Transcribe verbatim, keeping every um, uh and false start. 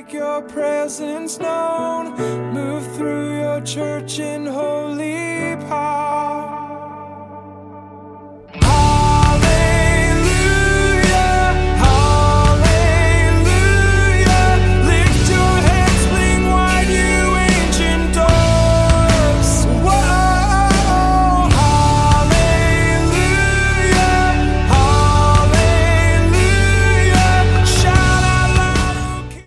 make your presence known. Move through your church in holy